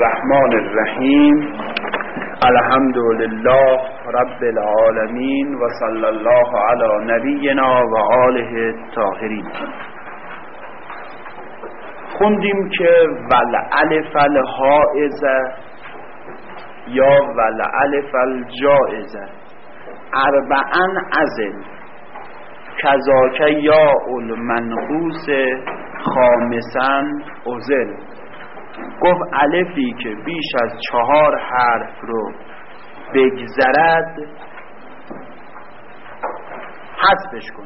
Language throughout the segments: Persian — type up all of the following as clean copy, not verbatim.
الرحمن الرحیم الحمد لله رب العالمین و صلی الله علی نبینا و آله الطاهرین. خوندیم که ولعلف الحائزه یا ولعلف الجائزه اربعا ازل کذاک یا المنقوص خامسا ازل. گفت الفی که بیش از 4 حرف رو بگذرد حذفش کن.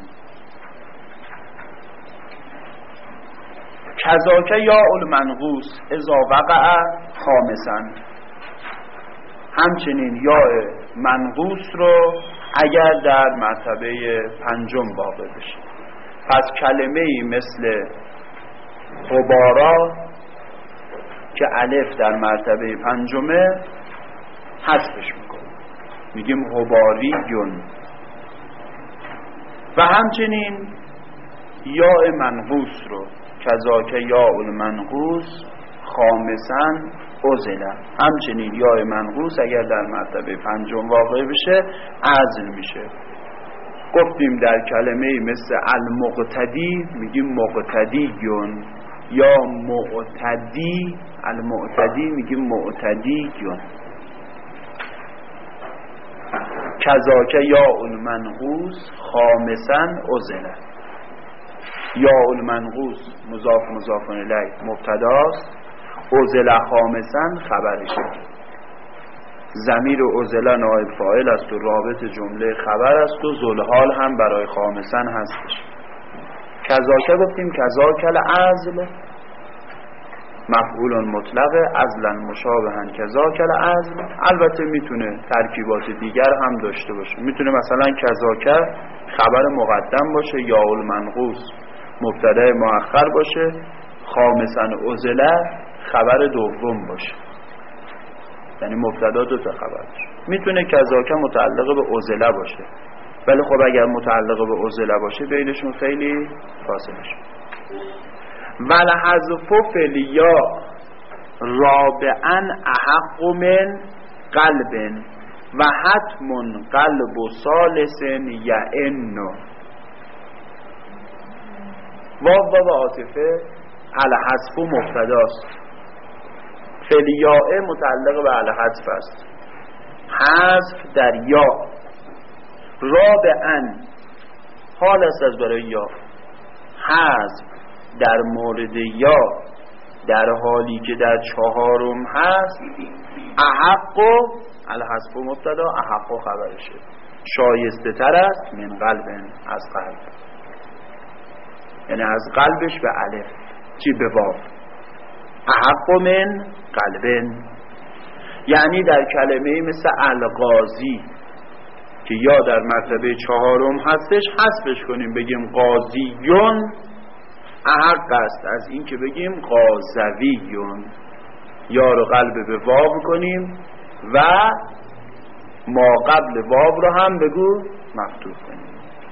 کذاک یا المنقوص اذا وقع خامسا، همچنین یا منقوص رو اگر در مرتبه پنجم واقع بشه. پس کلمه‌ای مثل غبارا که الف در مرتبه پنجمه حذفش میکنه، میگیم غباریون. و همچنین یا منقوص رو کذاک یا المنقوص خامسا ازله، همچنین یا منقوص اگر در مرتبه پنجم واقع بشه عزل میشه. گفتیم در کلمه مثل المقتدی میگیم مقتدیون، یا معتدی المعتدی میگیم معتدیون. کذاک یا المنقوص خامسا ازله. یا المنقوص مضاف الیه مبتداست، ازله خامسا خبرشه. ضمیر ازله نائب فاعل است و رابط جمله خبر است و ذوالحال هم برای خامسا هستش. کذاک گفتیم کذاک العزل مفعول مطلق، عزلا مشابها کذاک العزل. البته میتونه ترکیبات دیگر هم داشته باشه، میتونه مثلا کذاک خبر مقدم باشه، یا المنقوص مبتدا مؤخر باشه، خامسا ازله خبر دوم باشه، یعنی مبتدا دو تا خبر باشه. میتونه کذاک متعلق به ازله باشه، ولی خب اگر متعلق به ازله باشه بینشون خیلی فاصله شد. ول حذف فلیا رابعا احق من قلب و حتم قلب و ثالث یعنو. واو عاطفه الحذف مبتداست، فلیاء متعلق به الحذف است. حذف در یا، رابعا حال است از برای یا. حذف در مورد یا در حالی که در 4م هست، احق الحذف مبتدا احق خبرشه، شایسته تر است من قلب از قلب، یعنی از قلبش به الف چی به واو. احق من قلب یعنی در کلمه مثل القاضی که یا در مرتبه 4م هستش حذفش کنیم بگیم قاضیون، احق است از این که بگیم قاضویون. یا رو قلب به واو کنیم و ما قبل واو رو هم بگو مفتوح کنیم.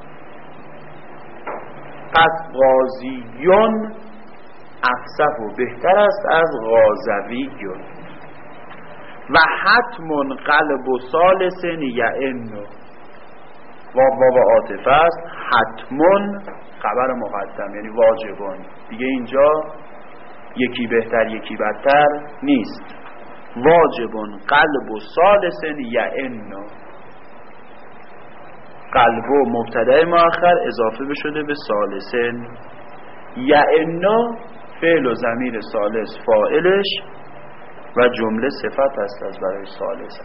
پس قاضیون افصح و بهتر است از قاضویون. و حتم قلب و ثالث یعنو، واو عاطفه است، حتمون خبر مقدم یعنی واجبون. دیگه اینجا یکی بهتر یکی بدتر نیست. واجبون قلب و ثالث یعنو، قلب و مبتدا مؤخر اضافه بشده به ثالثن. یعنو فعل و ضمیر ثالث فاعلش و جمله صفت است از برای ثالث.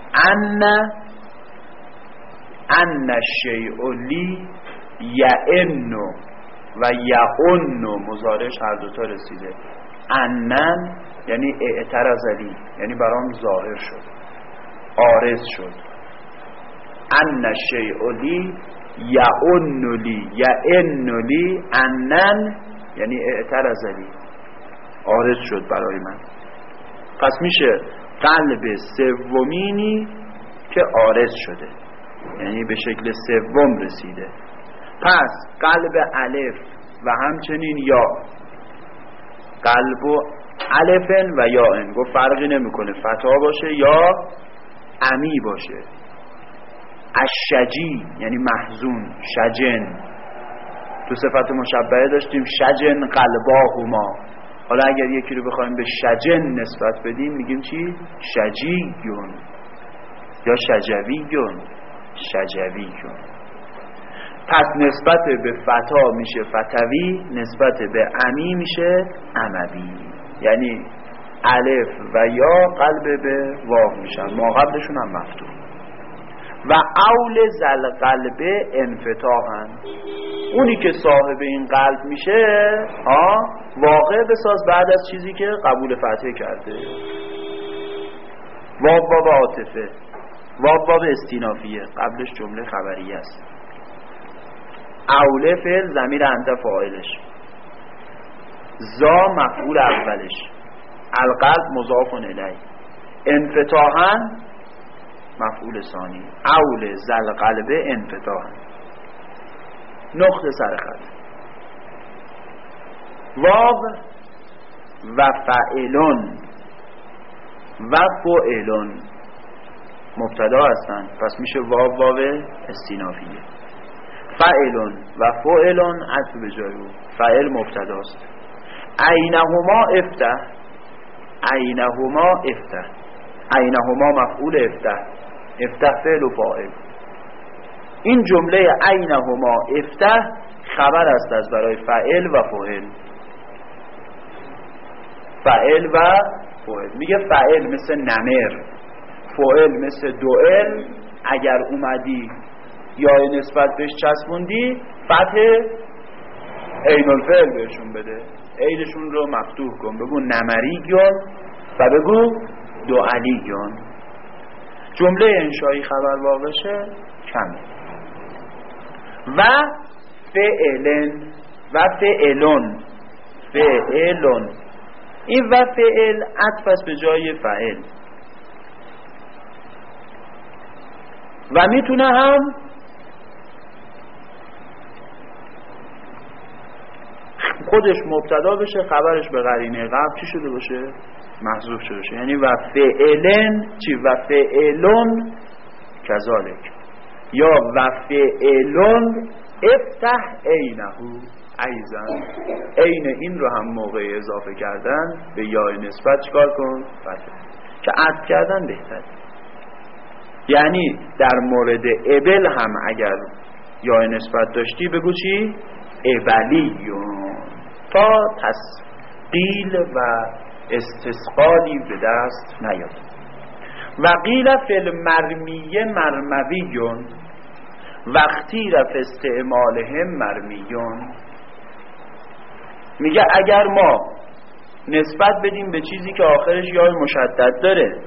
ان الشیء لی یعنو و یعنو مضارعش هر دوتا رسیده. انن یعنی اعتراض لی، یعنی برام ظاهر شد، عارض شد. ان الشیء لی یعنو لی، یعنو لی انن یعنی اعتراض لی، عارض شد برای من. پس میشه قلب سومینی که عارض شده، یعنی به شکل سوم رسیده. پس قلب الف و همچنین یا، قلب و الفن و یاءن، گفت فرقی نمیکنه فتا باشه یا امی باشه. الشجی یعنی محزون، شجن. تو صفت مشبهه داشتیم شجن قلباهما. حالا اگر یکی رو بخوایم به شجن نسبت بدیم میگیم چی؟ شجیون یا شجویون. شجویون. پس نسبت به فتا میشه فتوی، نسبت به امی میشه اموی. یعنی الف و یا قلب به واو میشن، ما قبلشون هم مفتوح. و اول زل قلب انفتاحن، اونی که صاحب این قلب میشه واقع بساز بعد از چیزی که قبول فتحه کرده. واو باب عاطفه، واو باب استینافیه، قبلش جمله خبریه است. اول فعل ضمیر انت فاعلش، زا مفعول اولش، القلب مضاف الیه، انفتاحن مفعول ثانی. اول زل قلب انفتاحن. نقطه سر خط. واو و فعلون و فعلون مبتدا هستن، پس میشه واو واو استینافیه. فعلون و فعلون عطف به جای او، فعل مبتداست. عینهما افتح، عینهما افتح، عینهما مفعول افتح، افتح فعل و فاعل. این جمله عینهما افتح خبر است از برای فعل و فاعل. فعل و فاعل. میگه فعل مثل نمر، فاعل مثل دوئل. اگر اومدی یا نسبت بهش چسبوندی فتح عین الفعل بهشون بده، عینشون رو مفتوح کن، بگو نمریون و بگو دوئلیون. جمله انشایی خبر واقعشه کمه. و فعلن و فعلون، فعلون. این و فعل عطف است به جای فعل و میتونه هم خودش مبتدا بشه، خبرش به قرینه قبل چی شده باشه؟ محذوف شده باشه. یعنی و فعلن چی؟ و فعلون کذالک، یا و فعلون افتح عینهو ایزن. عین این رو هم موقع اضافه کردن به یا نسبت چکار کن؟ فتح. که عطف کردن بهتر. یعنی در مورد ابل هم اگر یا نسبت داشتی بگو چی؟ ابلیون، تا تسقیل و استثقالی به دست نیاد. و قیل فی المرمیه مرمویون وقتی رفت استعمالهم مرمیون. میگه اگر ما نسبت بدیم به چیزی که آخرش یا مشدد داره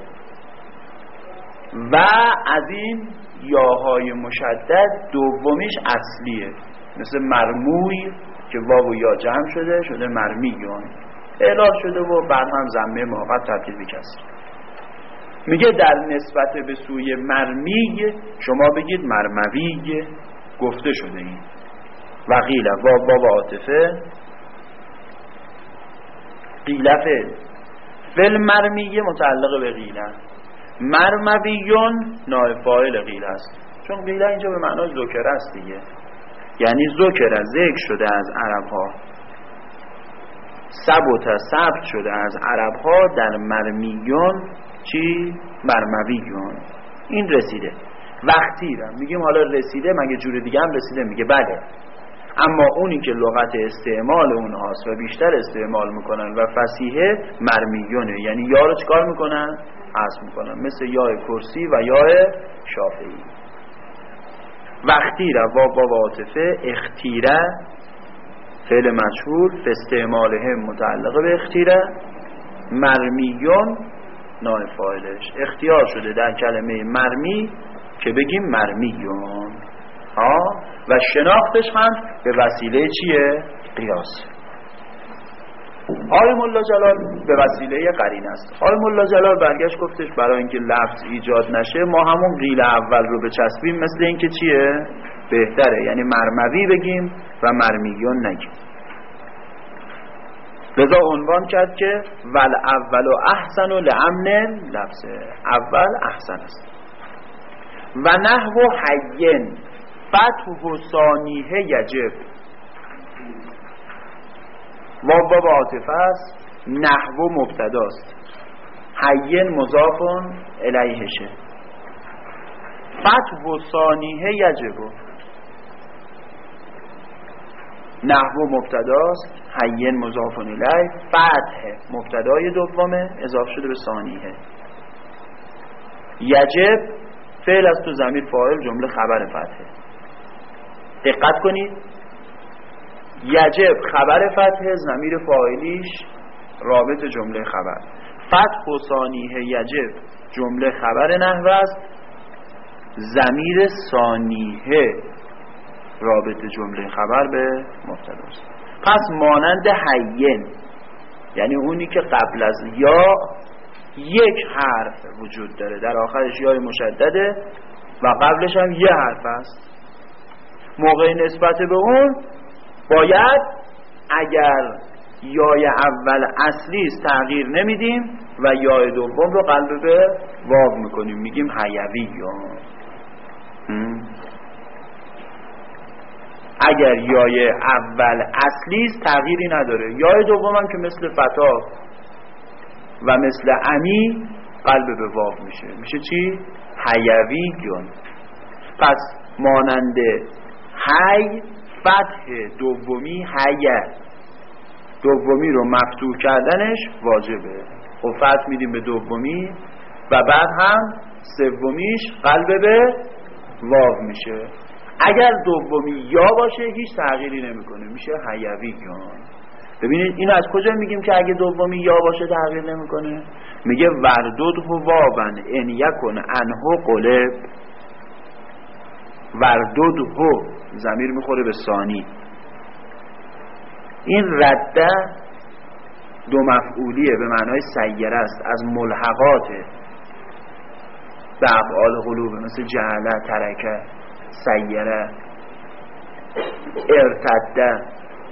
و از این یاهای مشدد دومیش اصلیه، مثل مرموی که واو و یا جمع شده مرمیون، اعلال شده و بعد هم ضمه موقت تبدیل به کسر. میگه در نسبت به سوی مرمی شما بگید مرموی، گفته شده این. و قیل واو باب عاطفه، قیل فعل مرمیه متعلق به قیله، مرمویون نائب فاعل قیله است، چون قیله اینجا به معنای ذکر است دیگه. یعنی ذکر شده از عرب ها، ثبت شده از عرب ها در مرمیون چی؟ مرمویون. این رسیده. وقتی را میگیم حالا رسیده، مگه جور دیگه هم رسیده؟ میگه بله، اما اونی که لغت استعمال اونهاست و بیشتر استعمال میکنن و فصیحه مرمیونه، یعنی یا رو چکار میکنن؟ حذف میکنن، مثل یا کرسی و یا شافعی. وقتی را واو عاطفه، اختیره فعل مجهول، فاستعمالهم متعلق به اختیره، مرمیون نائب فاعلش. اختیار شده در کلمه مرمی که بگیم مرمیون و شناختش هم به وسیله چیه؟ قیاس. آقای مولا جلال به وسیله قرینه است. آقای مولا جلال برگشت گفتش برای اینکه لفظ ایجاد نشه ما همون قیل اول رو بچسبیم، مثل اینکه چیه؟ بهتره، یعنی مرموی بگیم و مرمیون نگیم. لذا عنوان کرد که ول اول و احسن و لامن لبسه، اول احسن است. و نحو حین فتح و ثانیه یجب، واو با عاطفه است، نحو مبتداست، حین مضافون الیهشه، فتح و ثانیه یجب، نحو مبتداست، حین مضافون الیه، فتح مبتدای دومه اضافه شده به ثانیه، یجب فعل است و ضمیر فاعل جمله خبر فتحه. دقت کنید، یجب خبر فتحه، ضمیر فاعلیش رابط جمله خبر، فتح و ثانیه یجب جمله خبر نحو است، ضمیر ثانیه رابط جمله خبر به مبتدا است. پس مانند حین، یعنی اونی که قبل از یا یک حرف وجود داره، در آخرش یای مشدده و قبلش هم یه حرف است، موقع نسبت به اون باید اگر یای اول اصلی است تغییر نمیدیم و یای دوم رو قلب به واو میکنیم، میگیم حیوی. اگر یای اول اصلی است تغییری نداره، یای دوم هم که مثل فتا و مثل امی قلب به واو میشه چی؟ حیویون. پس مانند حی فتح دومی حیه، دومی رو مفتوح کردنش واجبه، و فتح میدیم به دومی و بعد هم سومیش قلب به واو میشه. اگر دومی یا باشه هیچ تغییری نمیکنه، میشه حیویون. ببینید اینو از کجا میگیم که اگه دومی یا باشه تغییر نمیکنه؟ میگه وردود هو واون ان یکن انه قلب، وردود هو ضمیر میخوره به ثانی، این رده دو مفعولیه به معنای سیره است، از ملحقات به افعال قلوب مثل جعله، ترکه، سیره، ارتده.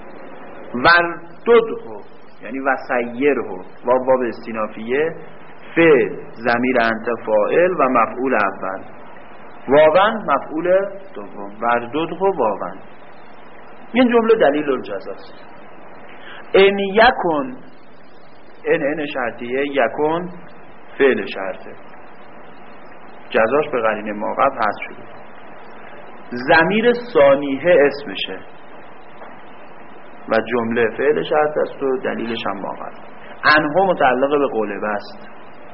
وردده یعنی وسیره، واو استینافیه، فعل ضمیر انت فاعل و مفعول اول، واون مفعول دوم، وردده واون. این جمله دلیل الجزاست. ان یکن، ان شرطیه، یکن فعل شرطه، جزاش به قرینه ما قبل حذف شده، ضمیر ثانیه اسمشه و جمله فعل شرط است و دلیلش هم ما قبل. انه متعلق به قلبه است،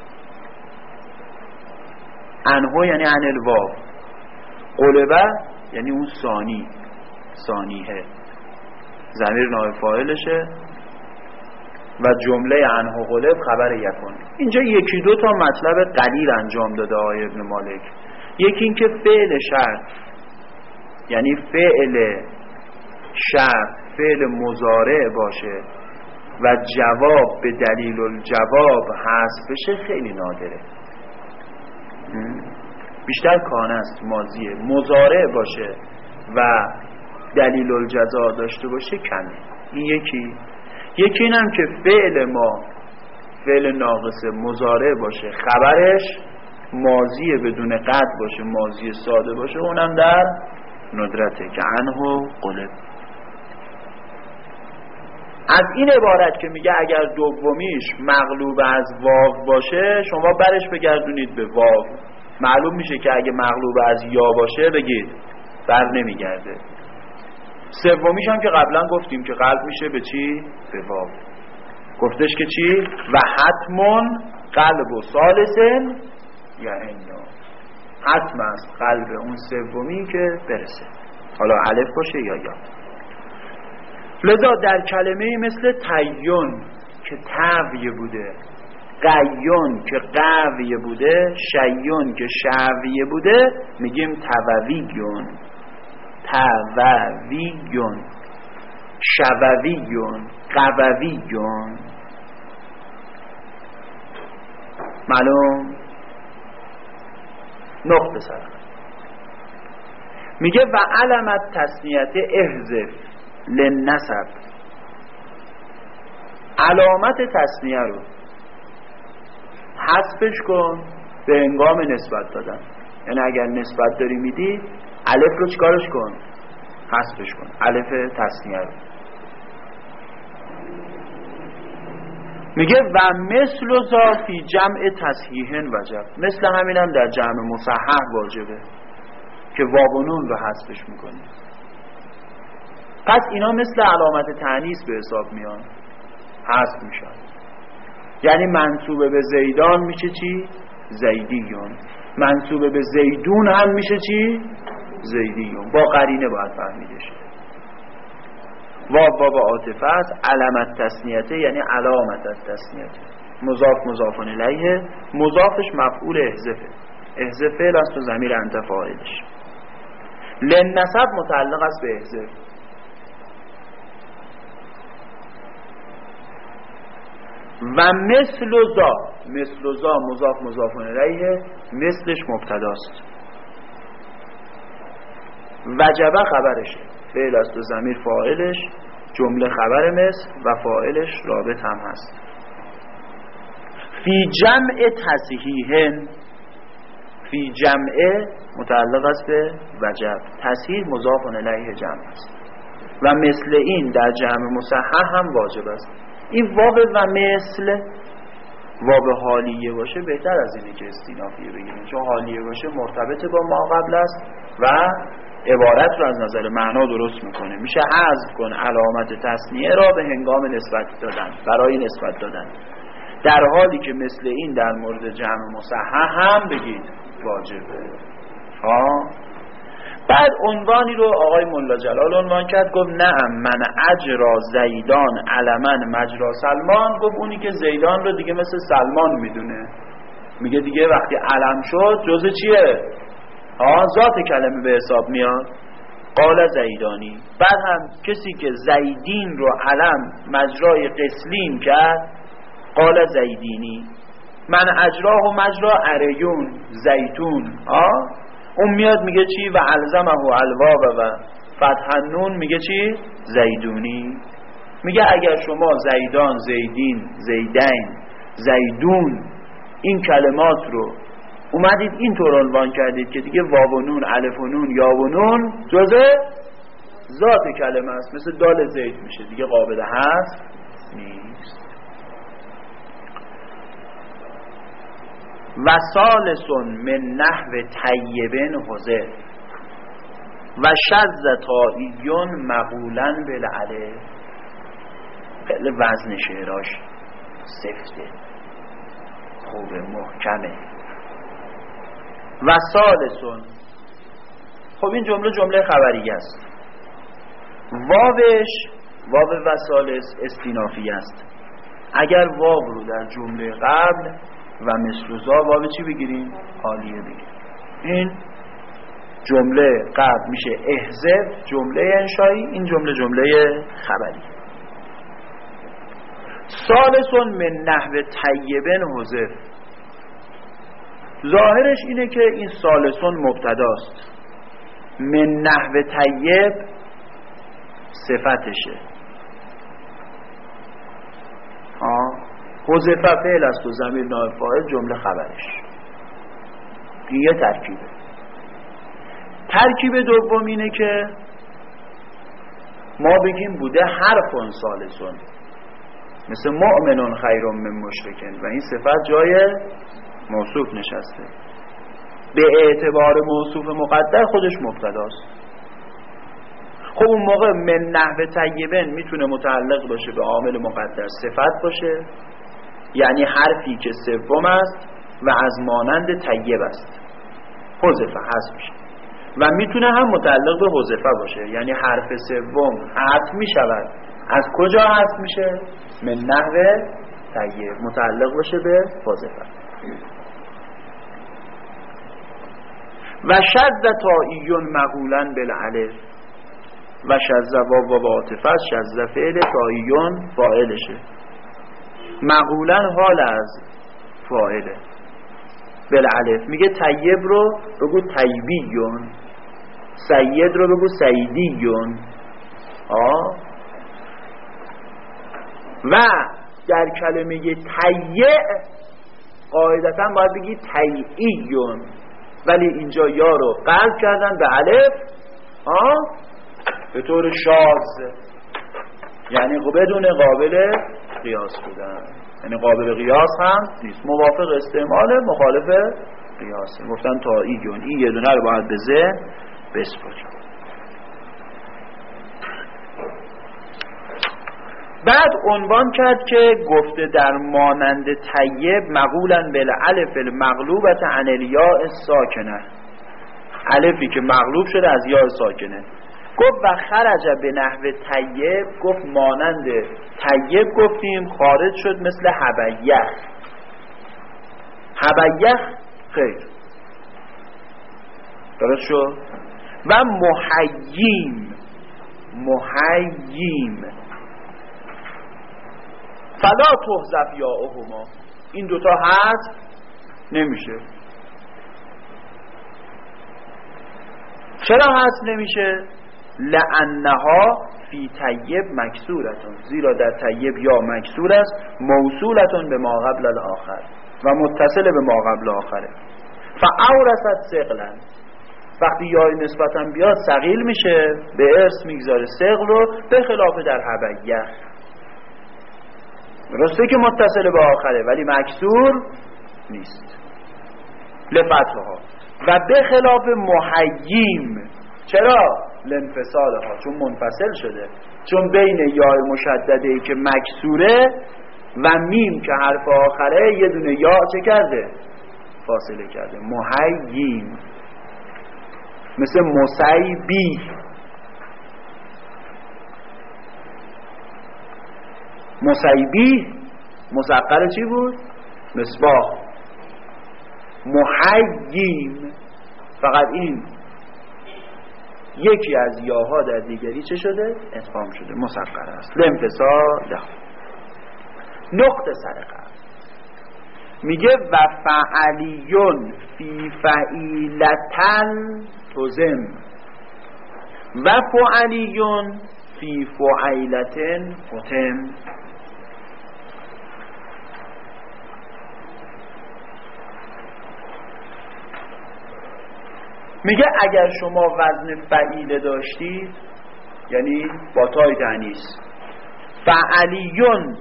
انه یعنی عن الواو، قلبه یعنی اون ثانی، ثانیه ضمیر نائب فاعلشه و جمله انه قلب خبر یکون. اینجا یکی دو تا مطلب قلیل انجام داده آقای ابن مالک. یکی این که فعل شرط یعنی فعل شرط فعل مضارع باشه و جواب به دلیل الجواب حذف بشه خیلی نادره، بیشتر کانه است، ماضیه. مضارع باشه و دلیل الجزا داشته باشه کمه. این یکی اینم که فعل ما فعل ناقص مضارع باشه، خبرش ماضی بدون قد باشه، ماضی ساده باشه، اونم در ندرته که عنه قلب. از این عبارت که میگه اگر دومیش مغلوب از واو باشه شما برش بگردونید به واو، معلوم میشه که اگه مغلوب از یا باشه بگید بر نمیگرده. سومیش هم که قبلا گفتیم که قلب میشه به چی؟ به واو. گفتش که چی؟ و حتمون قلب و ثالثن یا اینا، حتم است قلب اون سومی که برسه، حالا الف باشه یا یا. لذا در کلمه مثل تیون که تاویه بوده، قیون که قویه بوده، شیون که شعویه بوده، میگیم توویون، توویون، شوویون، قوویون. معلوم؟ نقطه سر میگه و علامت تسنیت احذف لنسب علامت تثنیه رو حذفش کن به هنگام نسبت دادن. یعنی اگر نسبت داری میدی الف رو چیکارش کن؟ حذفش کن، الف تثنیه رو. میگه و مثل ذا فی جمع تصحیح وجب، مثل همین هم در جمع مصحح واجبه که واو و نون رو حذفش میکنی. پس اینا مثل علامت تانیث به حساب میان، حذف میشن. یعنی منصوب به زیدان میشه چی؟ زیدیون. منصوب به زیدون هم میشه چی؟ زیدیون. با قرینه باید فهمیده شه. واو عاطفه است، علامت تثنیته یعنی علامت تثنیته. مضاف مضافون الیه، مضافش مفعول احذفه، احذف فعل است و ضمیر انت فاعلش. لنسب متعلق است به احذف. و مثل ذا، مثل ذا مضاف مضافون الیه، مثلش مبتداست، وجبه خبرشه، فعل است و ضمیر فاعلش، جمله خبر مثل و فاعلش رابط هم هست. فی جمع تصحیح، فی جمع متعلق است به وجب، تصحیح مضاف الیه جمع است. و مثل این در جمع مصحح هم واجب است. این واو و مثل، واو حالیه باشه بهتر از اینه که استینافیه بگیریم، چون حالیه باشه مرتبط با ما قبل است و عبارت رو از نظر معنا درست میکنه. میشه حذف کن علامت تثنیه را به هنگام نسبت دادن، برای نسبت دادن، در حالی که مثل این در مورد جمع مصحح هم بگید واجبه. بعد عنوانی رو آقای ملا جلال عنوان کرد، گفت نعم من اجرا زیدان علمن مجرا سلمان. گفت اونی که زیدان رو دیگه مثل سلمان میدونه، میگه دیگه وقتی علم شد جزء چیه؟ ذات کلمه به حساب میاد. قال زیدانی. بعد هم کسی که زیدین رو علم مجرای قسلین کرد، قال زیدینی. من اجراه و مجرا اریون زیتون. اون میاد میگه چی؟ و الزمه الواو و فتح النون میگه چی؟ زیدونی. میگه اگر شما زیدان، زیدین، زیدین، زیدون این کلمات رو اومدید اینطور عنوان کردید که دیگه واو و نون، الف و نون، یا و نون جزء ذات کلمه است، مثل دال زید میشه دیگه، قابل حذف نیست. و ثالثون من نحو طیبن حذف و شذ طائیون مقولا بالالف. خیلی وزن شعراش سفته، خوبه، محکمه. و ثالثون، خب این جمله خبریه است. واوش، واو و ثالث استینافی است. اگر واو رو در جمله قبل و مثل ذا واو چی بگیریم؟ حالیه بگیریم. این جمله قبل میشه احذف، جمله انشایی، این جمله خبری. ثالثون من نحو طیبن حذف. ظاهرش اینه که این ثالثون مبتداست، من نحو طیب صفتشه. حذف فعل است و ضمیر نائب فاعل جمله خبرش. این یه ترکیبه. ترکیب دوم اینه که ما بگیم بوده حرفون ثالثون، مثل مؤمنون خیرون من مشرکن، و این صفت جای موصوف نشسته، به اعتبار موصوف مقدر خودش مبتداست. خب اون موقع من نحو طیبن میتونه متعلق باشه به عامل مقدر صفت باشه، یعنی حرفی که سوم است و از مانند طیب است، حذف حذف میشه. و میتونه هم متعلق به حذفه باشه، یعنی حرف سوم حذف میشود. از کجا حذف میشه؟ من نحو طیب، متعلق باشه به حذفه. و شذ طائیون مقولا بالالف. و شذ واو و عاطفه، شذ فعل، طائیون فاعلشه، مقولا حال از فاعله بالالف. میگه طیب رو بگو طیبیون، سید رو بگو سیدیون. و در کلمه تیع قاعدتا باید بگی تیعیون، ولی اینجا یا رو قلب کردن به الف به طور شاذ، یعنی بدون قابل قیاس بودن، یعنی قابل قیاس هم نیست، موافق استعمال مخالف قیاسه. گفتن تاییون، این یه دونه رو باید به ذهن بسپاریم. بعد عنوان کرد که گفته در مانند طیب مقولا بالالف المغلوبة عن الیاء الساکنه، الفی که مغلوب شده از یاء ساکنه. گفت و خرج به نحو طیب، گفت مانند طیب گفتیم خارج شد مثل حبیخ. حبیخ خیر درست شد. و محییم، محییم فلا تحذف یاءهما، این دوتا حذف نمیشه. چرا حذف نمیشه؟ لانها فی طیب مکسورتون، زیرا در طیب یا مکسور است، موصولتون به ما قبل الاخر و متصل به ما قبل آخره. فاورثت ثقلا، وقتی یا نسبتا بیاد ثقیل میشه، به ارث میگذاره ثقل رو، به خلاف در حبیخ درسته که متصل به آخره ولی مکسور نیست لفتحها. و به خلاف محییم، چرا؟ لانفصالها، چون منفصل شده، چون بین یا مشدده که مکسوره و میم که حرف آخره یه دونه یا چه کرده؟ فاصله کرده. محییم مثل مسیبی، مسیبی مسقل چی بود؟ مصباح. محییم فقط این یکی از یاها در دیگری چه شده؟ ادغام شده، مسقل است. لانفصال. نقطه سرقه میگه و فعلیون فی فعیلتن تزم و فعلیون فی فعیلتن ختم. میگه اگر شما وزن فعیله داشتید، یعنی با تای تانیث، فعلیون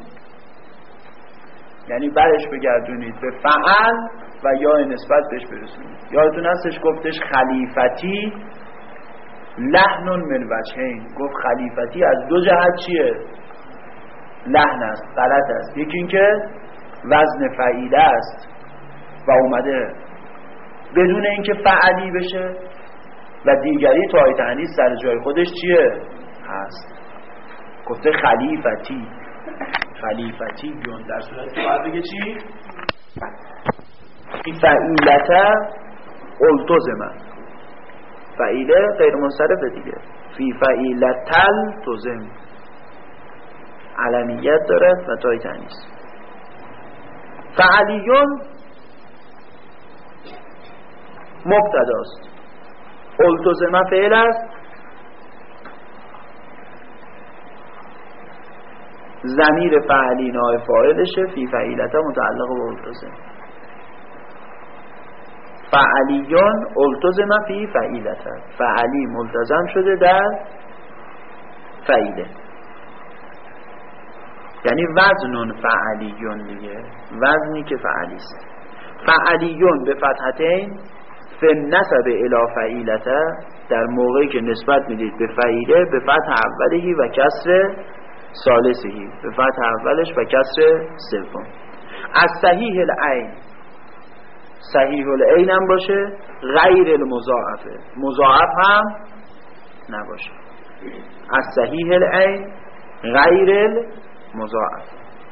یعنی برش بگردونید به فعل و یا نسبت بهش برسونید. یادتون هستش گفتش خلیفتی لحن من وجهین، گفت خلیفتی از دو جهت چیه؟ لحن است، غلط است. یکی این که وزن فعیله است و اومده بدون اینکه فعلی بشه، و دیگری تای تانیث سر جای خودش چیه؟ هست. گفته خلیفتی، خلیفتی بیون، در صورت که باید بگه چی؟ این فعیلته التزمه، فعیله غیر منصرفه دیگه. فی فعیلتل تزم، علمیت دارد و تای تانیث. فعلیون مبتداست، التزمه فعل است، ضمیر فعلی نائب فاعلشه، فی فعیلته متعلق به التزم. فعلیون التزم فی فعیلته، فعلی ملتزم شده در فعیله، یعنی وزنون فعلیون دیگه، وزنی که فعلی است. فعلیون به فتحتین فی نسب الی فعیلته، در موقعی که نسبت میدید به فعیله به فتح اولهی و کسر ثالثهی، به فتح اولش و کسر سوم. از صحیح العین، صحیح العین هم باشه، غیر المضاعفه، مضاعف هم نباشه. از صحیح العین غیر المضاعف.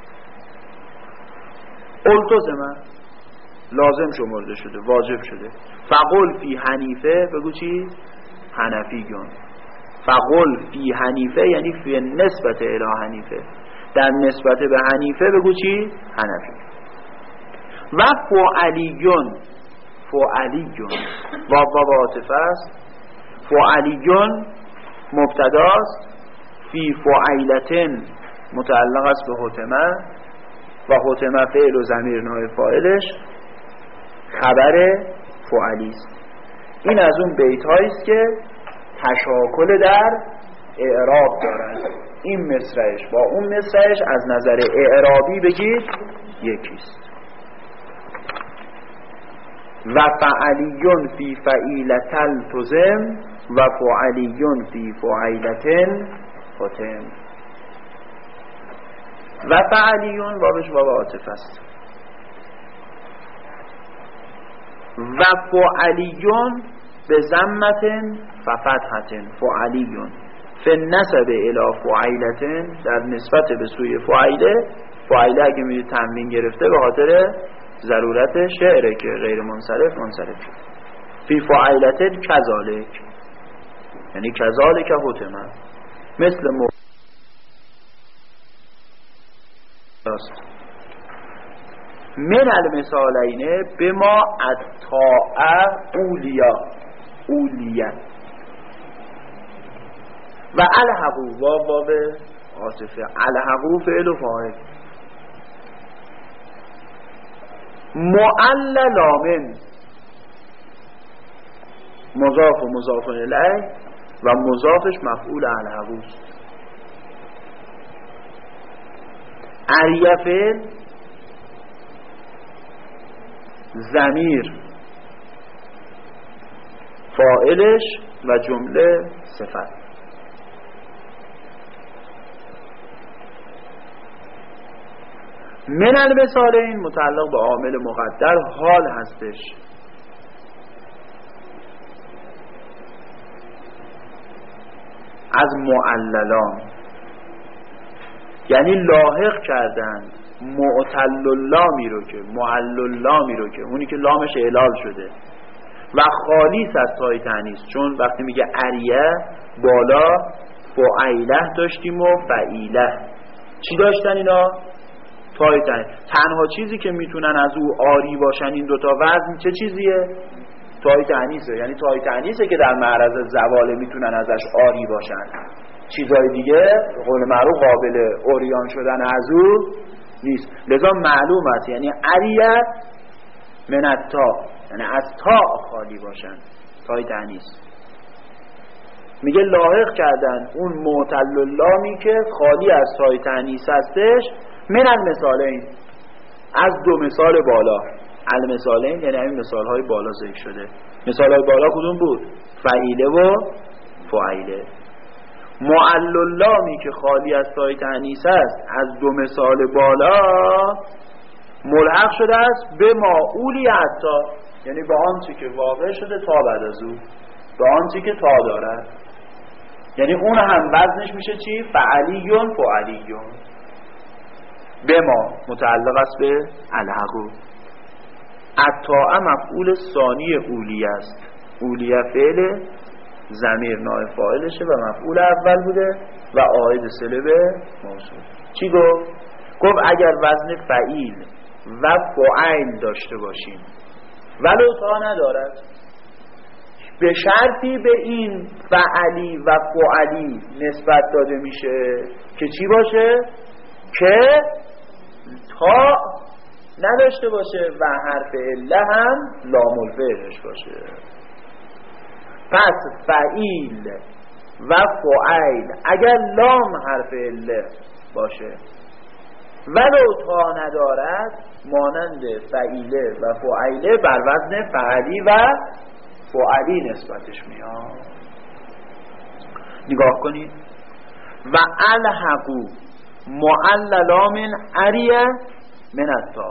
التزمه لازم شمرده شده، واجب شده. فقل فی حنیفه، بگو چی؟ حنفیون. فقل فی حنیفه یعنی فی نسبت الی حنیفه، در نسبت به حنیفه بگو چی؟ حنفی. و فعلیون، فعلیون و عاطفه است. فعلیون مبتداست، فی فعیلتن متعلق است به حتمه، و حتم فعل و ضمیر نائب فاعلش خبر فعلی است. این از اون بیت هاییست که تشاکل در اعراب دارند. این مصرعش با اون مصرعش از نظر اعرابی بگید یکیست. و فعلیون فی فعیلتل تزم و فعلیون فی فعیلتن ختم. و فعلیون بابش باب عاطفه است. و فعلیون به ضمتن ففتحتن فعلیون فالنسب الی فعیلتن در نسبت به سوی فعیله. فعیله اگه میگه تنوین گرفته به خاطر ضرورت شعره که غیر منصرف فی فعیلتن کذالک، یعنی کذالک حتمه مثل من المثالین بما الطاعه اولیه و الحقو واو عاطفه الحقو فعل و فاعل معللامن مضاف و مضاف الیه و مضافش مفعول الحقو است. اریه فعل ضمیر فاعلش و جمله صفت. من المثالین متعلق به عامل مقدر حال هستش. از معللان یعنی لاحق کردن معتل لامی رو که معلل لامی رو که اونی که لامش اعلال شده و خالیس از تای تانیث، چون وقتی میگه اریه بالا فعیله داشتیم و فعیله چی داشتن اینا؟ تای تانیث. تنها چیزی که میتونن از او آری باشن این دوتا وزن چه چیزیه؟ تای تانیثه. یعنی تای تانیثه که در معرض زواله میتونن ازش آری باشن، چیزای دیگه قول معروف قابل اوریان شدن از او نیست. لذا معلوم است یعنی اریه من التا، یعنی از تا خالی باشن، تای تانیث. میگه لاحق کردن اون معتل لامی که خالی از تای تانیث هستش من المثالین، از دو مثال بالا. المثالین یعنی همین مثال های بالا ذکر شده. مثال های بالا کدوم بود؟ فعیله و فعیله. معلل لامی که خالی از تای تانیث است از دو مثال بالا ملحق شده است به معولی حتی، یعنی به آنچه که واقع شده تا بعد از او، به آنچه که تا دارد، یعنی اون هم وزنش میشه چی؟ فعلیون فعلیون. به ما متعلق است به الحقو. الطاعه مفعول ثانی اولیه است. اولیه فعل ضمیر نائب فاعلشه و مفعول اول بوده و عائد صله به موصول. چی گفت؟ گفت اگر وزن فعیل و فعیل داشته باشیم ولو تا ندارد، به شرطی به این فعلی و فعلی نسبت داده میشه که چی باشه؟ که تا نداشته باشه و حرف عله هم لام الفعلش باشه. پس فعیل و فعیل اگر لام حرف عله باشه ولو تا ندارد مانند فعیله و فعیله بر وزن فعلی و فعلی نسبتش میاد. نگاه کنید. و الحقو معللا من اریه من التا،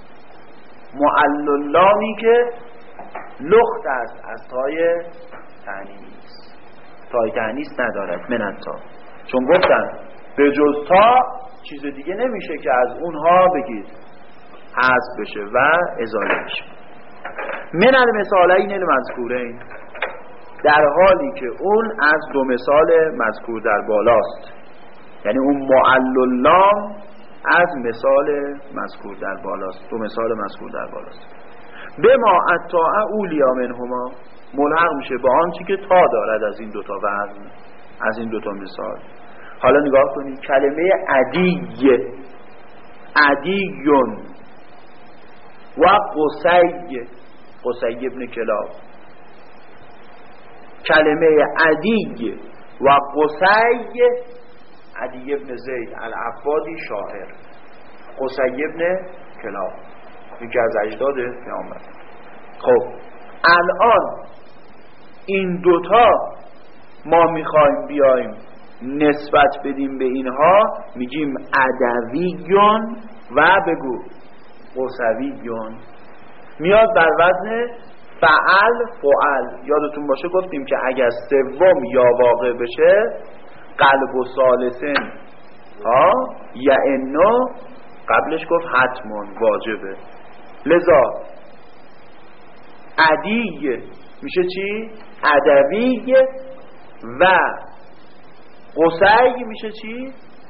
معلل لامی که لخت است از تای تانیث، تای تانیث ندارد من التا، چون گفتن به جز تا چیز دیگه نمیشه که از اونها بگید حذف بشه و ازاله بشه. من المثالین المذکورین، در حالی که اون از دو مثال مذکور در بالاست، یعنی اون معلل لام از مثال مذکور در بالاست، دو مثال مذکور در بالاست. به ما الطاعه اولیا منهما، ملحق میشه با آنچه که تا دارد از این دوتا وزن، از این دوتا مثال. حالا نگاه کنید کلمه عدیه عدیون و قصی ابن کلاب. کلمه عدی و قصی، عدی ابن زید العبادی شاعر، قصی ابن کلاب یکی از اجداد پیامبر. خب الان این دوتا ما میخوایم بیایم نسبت بدیم به اینها، میگیم عدویون و بگو قصویون. میاد بر وزن فعل فعل. یادتون باشه گفتیم که اگر سوم یا واقع بشه قلب و ثالثن یا انو قبلش گفت حتمون واجبه. لذا عدی میشه چی؟ عدوی و قصی میشه چی؟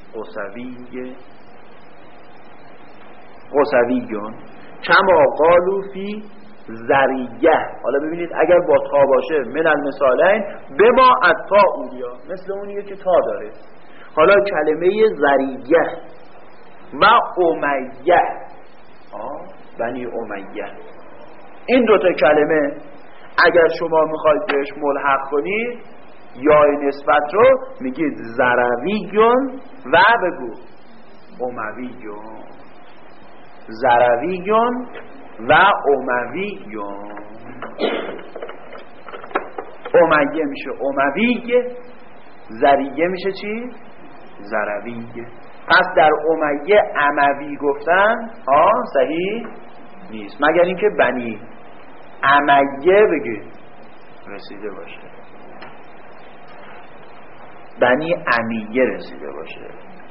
قصویون. کما قالو فی ذریه. حالا ببینید اگر با تا باشه من المثالین بما اتا اولیا، مثل اونیه که تا داره. حالا کلمه ذریه و امیه، بنی امیه، این دوتا کلمه اگر شما میخواید بهش ملحق کنید یا نسبت رو میگید زرویون و بگو امویون. زرویون و امویون. امیه میشه امویه، ذریه میشه چی؟ زرویه. پس در امیه اموی گفتن صحیح نیست، مگر اینکه بنی امیه بگید رسیده باشه، بنی امیه رسیده باشه.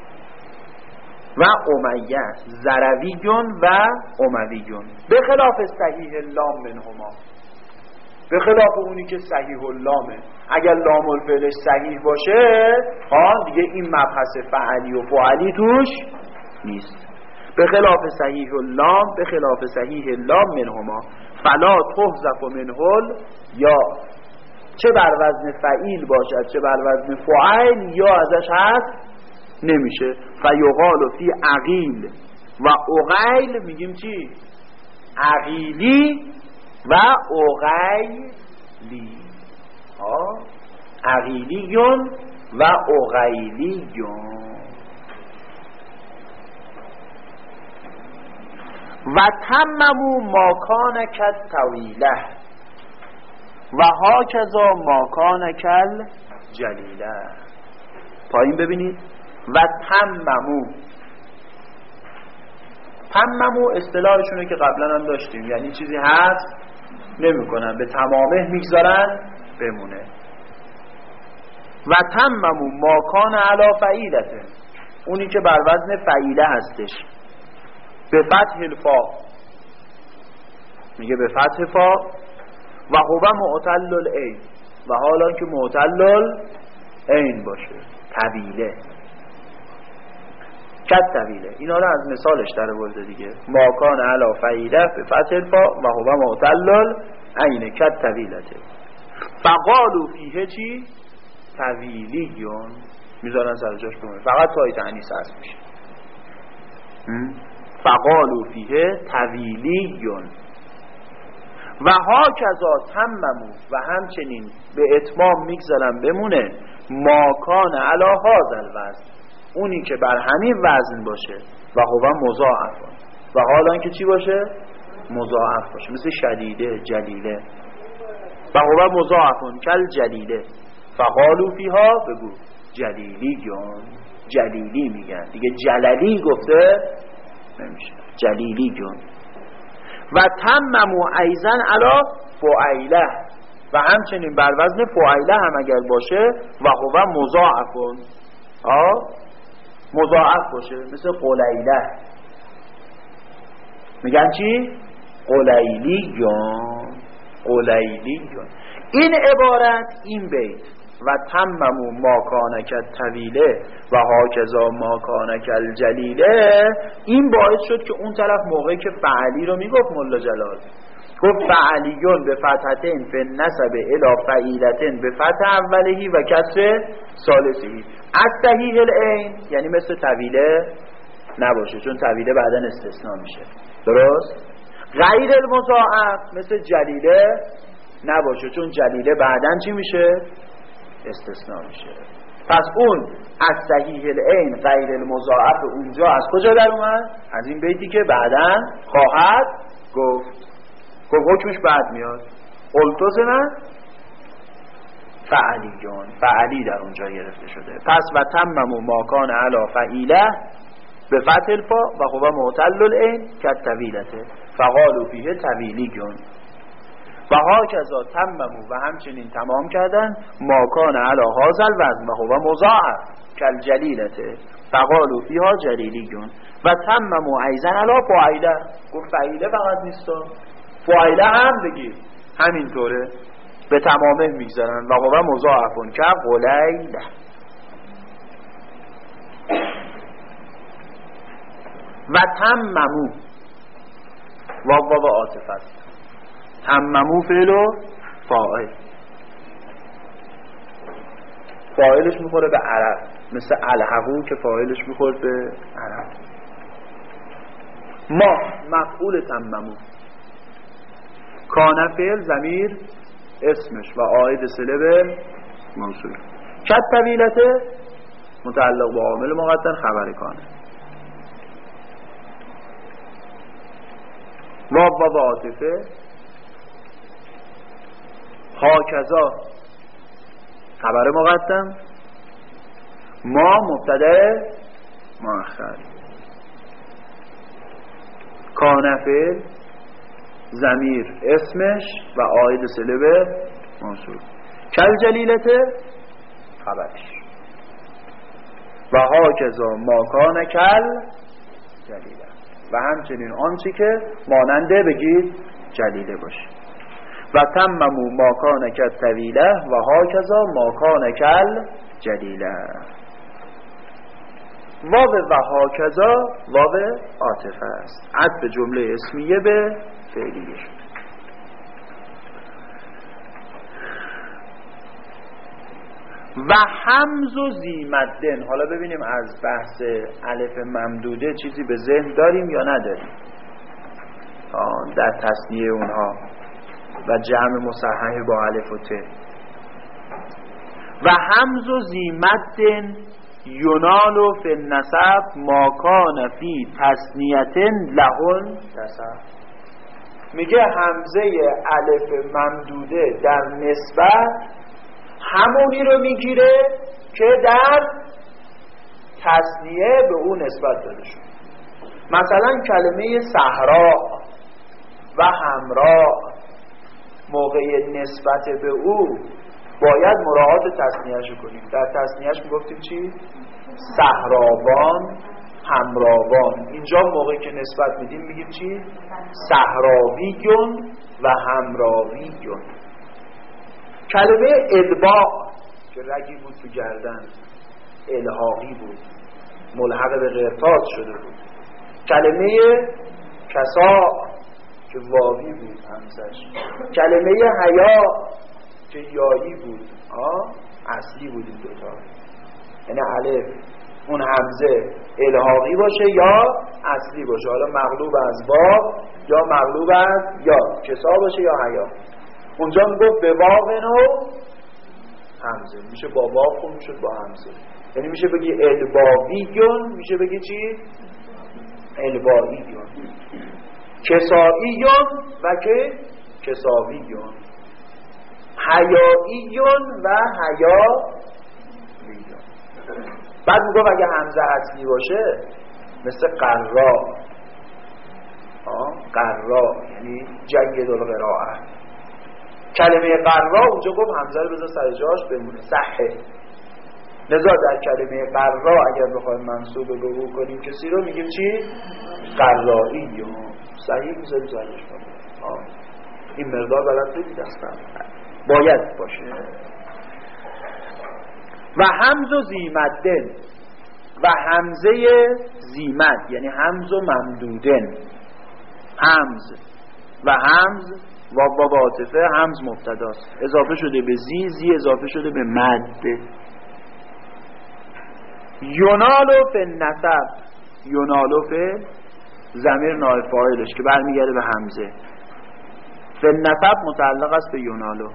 و امیه زرویون و امویون. به خلاف صحیح اللام منهما، به خلاف اونی که صحیح اللامه. اگر لام الفعلش صحیح باشه دیگه این مبحث فعلی و فعلی توش نیست. به خلاف صحیح اللام، به خلاف صحیح اللام منهما فلا تحذف منهل، یا چه بر وزن فعیل باشد چه بر وزن فعیل یا ازش هست نمیشه. فیقال فی عقیل و اغیل میگیم چی؟ عقیلی و اغیلی. عقیلیون و اغیلیون. و تممو ماکان کد طویله و هاکذا ماکان کل جلیله. پایین ببینید و تممو اصطلاحشونه که قبلا هم داشتیم، یعنی چیزی هست نمی کنن، به تمامه میگذارن بمونه. و تممو ماکان علا فعیلته، اونی که بر وزن فعیله هستش، به فتح الفا، میگه به فتح فا. و هو معتل العین، و حالا که معتل العین باشه، طویله، کد طویله. اینا رو از مثالش در آورده دیگه. ماکان علا فعیله به فتح الفا و هو معتل العین کد طویلته. فقالو فیه چی؟ طویلیون. میذارن سر جاش بمونه، فقط تای تعنیس هست میشه. فقالو فیه طویلیون. و هاکذا تممو، و همچنین به اتمام میگذارن بمونه ماکان علا هذا الوزن، اونی که بر همین وزن باشه. و هو مضاعف، و حالا که چی باشه؟ مضاعف باشه، مثل شدیده، جلیله. و هو مضاعفون کل جلیله. فقالو فیها بگو جلیلیون. جلیلی میگن دیگه، جللی گفته نمیشه، جلیلیون. و تممو ایزن علا فعیله، و همچنین بر وزن فعیله هم اگر باشه و هو مضاعفون، مضاعف باشه، مثل قلیله میگن چی؟ قلیلیون. قلیلیون. این عبارت، این بیت و تممو ماکانک طویله و هاکذا ماکانک الجلیله، این باعث شد که اون طرف موقعی که فعلی رو میگفت ملا جلال، گفت فعلیون به فتحتین فی نسب الی فعیلتین به فتح اولهی و کسر ثالثی از صحیح العین، یعنی مثل طویله نباشه، چون طویله بعداً استثناء میشه. درست؟ غیر المضاعف مثل جلیله نباشه، چون جلیله بعداً چی میشه؟ استثناء میشه. پس اون از صحیح العین غیر المضاعف اونجا از کجا در اومد؟ از این بیتی که بعداً خواهد گفت. حکمش بعد میاد. التزم فعلیون، فعلی در اونجا گرفته شده. پس و تمموا ما کان علی فعیله به فتح الفا و هو معتل العین کالطویلته فقالوا فیه طویلیون و هاکذا تمموا و همچنین تمام کردن ما کان علی هذا الوزن و هو مضاعف کالجلیلته فقالوا فیها جلیلیون و تمموا ایضا علی فعیله. گفت فعیله فقط نیست، فعیله هم بگید همینطوره، به تمامه میگذارن و هو مضاعفون که قلیله. و تممو و عاطفه است. تممو فعل و فاعل، فاعلش میخوره به عرب، مثل الحقو که فاعلش میخوره به عرب. ما مفعول تممو، کان فعل ضمیر اسمش و عائد صله به موصول، کالطویلته متعلق به عامل مقدر خبر کانه. و عاطفه هاکذا خبر مقدم، ما مبتدا مؤخر، کان فعل ضمیر اسمش و عائد صله به موصول، کالجلیلته خبرش و هاکذا ما کان کل جلیله و همچنین آنچه که ماننده بگید جلیله باشه. و تمموا ما کان کالطویله و هاکذا ما کان کل جلیله. واو و هاکذا واو عاطفه است، عطف جمله اسمیه به فعلیه شد. و حمز و زیمدن. حالا ببینیم از بحث الف ممدوده چیزی به ذهن داریم یا نداریم در تصنیه اونها و جمع مصحح با الف و ت. و حمز و زیمدن ینال فی النسب ما کان فی تثنیه لهن نسب. میگه حمزه الف ممدوده در نسبت همونی رو میگیره که در تثنیه به اون نسبت داده شد. مثلا کلمه صحرا و حمرا موقع نسبت به او باید مراعات تثنیه‌اش رو کنیم. در تثنیه‌اش میگفتیم چی؟ صحراوان، حمراوان. اینجا موقعی که نسبت میدیم میگیم چی؟ صحراویون و حمراویون. کلمه ادباع که رگی بود تو گردن، الحاقی بود، ملحق به قرطاس شده بود. کلمه کسا که واوی بود همزش. کلمه حیا که یایی بود، اصلی بود این دوتا، یعنی الف اون همزه الحاقی باشه یا اصلی باشه، حالا مغلوب از واو یا مغلوب از یا، کسا باشه یا حیا. اونجا میگفت به واو و همزه، میشه با واو خون میشه با همزه، یعنی میشه بگی الباویون، میشه بگی چی؟ الباییون. کساییون و که کساویون، حیاییون و حیاییون. بعد میگفت اگه همزه اصلی باشه مثل قرا، قرا یعنی جید القراءه. کلمه قرا اونجا گفت همزه رو بذار سر جاش بمونه، صحه. لذا در کلمه قرا اگر بخوایم منصوب به او کنیم کسی رو میگیم چی؟ قرایی. صحیح میذاریم زرش کنیم. این مقدار بلد بگید اصلا باید باشه. و حمز و زیمدن و حمزه زیمد یعنی حمز و ممدودن. حمز و حمز و عاطفه، حمز مبتداست اضافه شده به زی اضافه شده به مد. ینالو فی النسب یونالو فعل ضمیر نائب فاعلش که برمیگرده به همزه. فی النسب متعلق است به یونالو.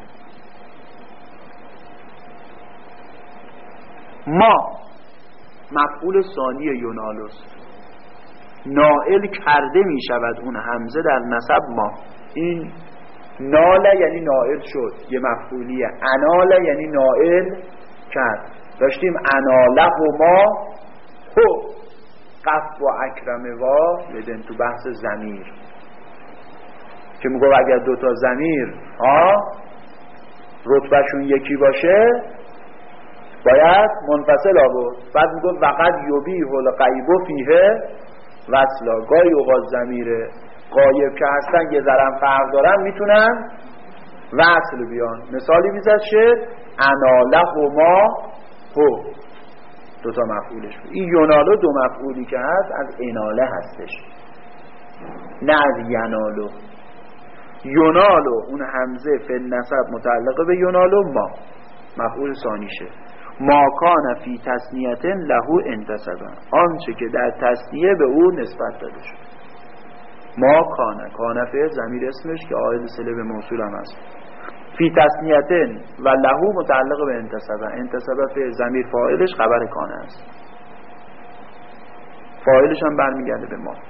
ما مفعول ثانی یونالوست، نائل کرده می شود اون همزه در نسب ما. این ناله یعنی نائل شد، یه مفعولیه. اناله یعنی نائل کرد. داشتیم اناله و ما هو قف و اکرم و بدن تو بحث ضمیر که میگو اگر دوتا ضمیر رتبهشون یکی باشه باید منفصل آورد. بعد میگو وقد یبیح الغیب فیه وصلا. گاهی اوقات ضمیر غایب که هستن یه ذره فرق دارن میتونن وصل بیان. مثالی میزد شعر اناله و ما هو دوتا مفعولش بود. این یونالو دو مفعولی که هست از اناله هستش نه از ینالو. یونالو اون همزه فی النسب متعلقه به یونالو ما مفعول ثانیشه. ما کان فی تثنیه له انتسبا، آنچه که در تثنیه به او نسبت داده شد. ما کان فعل ضمیر اسمش که عائد صله به موصول هم هست. فی تثنیه و له متعلق به انتسبا، انتسبا فعل ضمیر فاعلش خبر کان است، فاعلش هم برمیگرده به ما.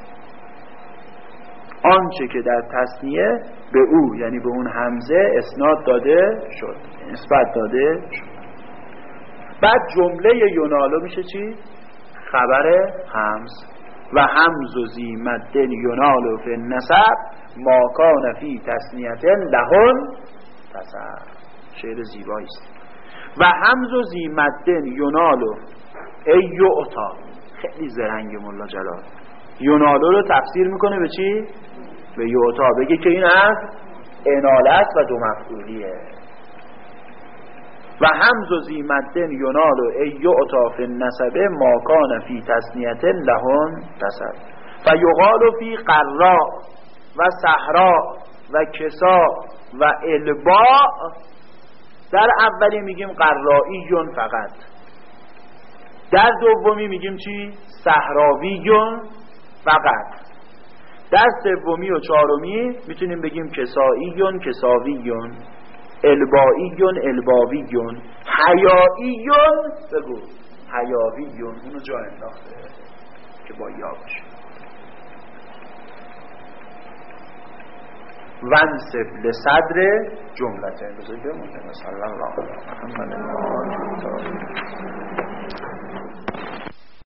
آنچه که در تثنیه به او یعنی به اون همزه اسناد داده شد، نسبت داده شد. بعد جمله یونالو میشه چی؟ خبر همز. و همز و زی مدن یونالو فی النسب ما کان فی تثنیه لهن تسب. شعر زیبایی است. و همز و زی مدن یونالو ای یعطا. خیلی زرنگ مولا جلال یونالو رو تفسیر میکنه به چی؟ به یعطا. بگه که این از اناله است و دو مفعولیه. و همز و زی مدن یونالو ای یعطا فی النسب ما کان فی تثنیه لهن تسب. فیقال فی قراء و صحرا و کسا و الباء. در اولی میگیم قرائیون فقط، در دومی میگیم چی؟ صحراویون فقط، در سومی و چهارمی میتونیم بگیم کسائیون کساویون، البائیون الباویون، حیائیون بگو حیاویون. اونو جا انداخته که با یا باشه. وانصف لصدر جملته. بذارید بمونده. صلی الله علیه و سلم.